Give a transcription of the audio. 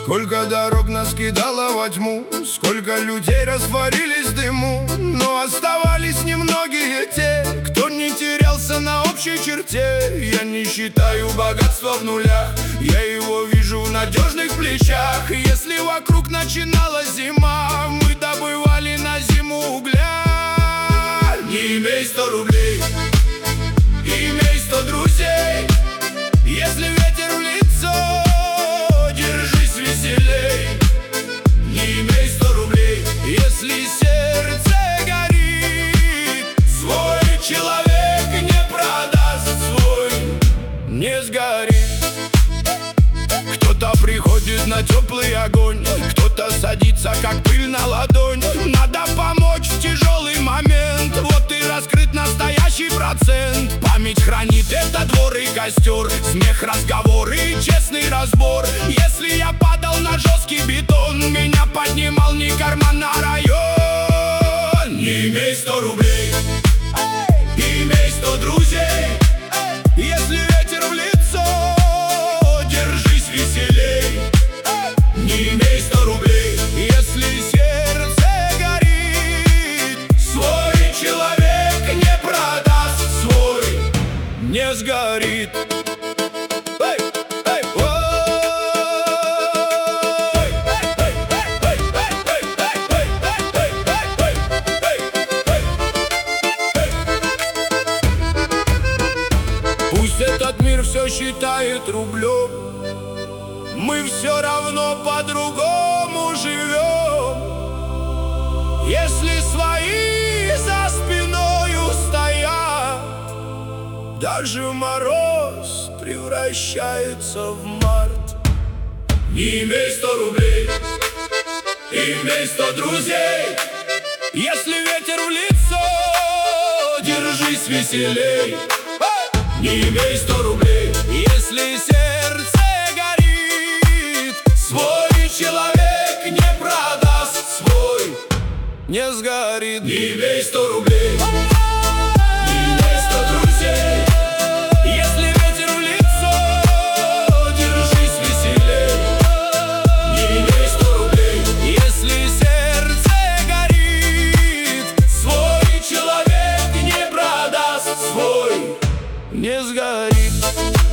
Сколько дорог нас кидало во тьму, сколько людей растворились в дыму, но оставались немногие те, кто не терялся на общей черте. Я не считаю богатство в нулях, я его вижу в надежных плечах. Если вокруг начиналась зима, мы добывали на зиму угля. Не имей 100 рублей, имей 100 друзей. Если ветер в лицо, держись веселей. Не имей 100 рублей, если сердце горит. Свой человек не продаст, свой не сгорит. Кто-то приходит на теплый огонь, кто-то садится, как пыль на ладонь. Надо помочь в тяжелый момент, вот и раскрыт настоящий процент. Память хранит этот двор и костер, смех, разговоры и честный разбор. Если я падал на жесткий бетон, меня поднимал не карман, а район. Не имей 100 рублей, имей 100 друзей. Если ветер в лицо, держись веселей. Не имей 100 рублей, если сердце горит. Свой человек не продаст, свой не сгорит. Пусть этот мир все считает рублем, мы все равно по-другому живем. Если свои за спиною стоят, даже мороз превращается в март. Не имей 100 рублей, имей 100 друзей. Если ветер в лицо, держись веселей. Не имей 100 рублей, если сердце горит. Свой человек не продаст, свой не сгорит. Не имей 100 рублей, не имей 100 друзей. Если ветер в лицо, держись веселей. Не имей 100 рублей, если сердце горит. Свой человек не продаст, свой не сгорит.